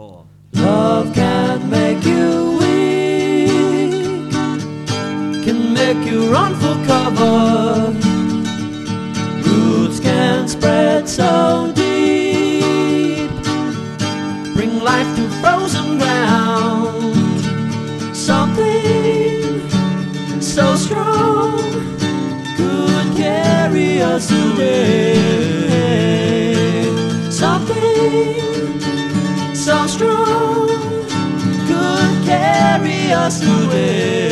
4. Love can make you weak, can make you run for cover. Roots can spread so deep, bring life to frozen ground. Something so strong could carry us away. Something so strong could carry us away.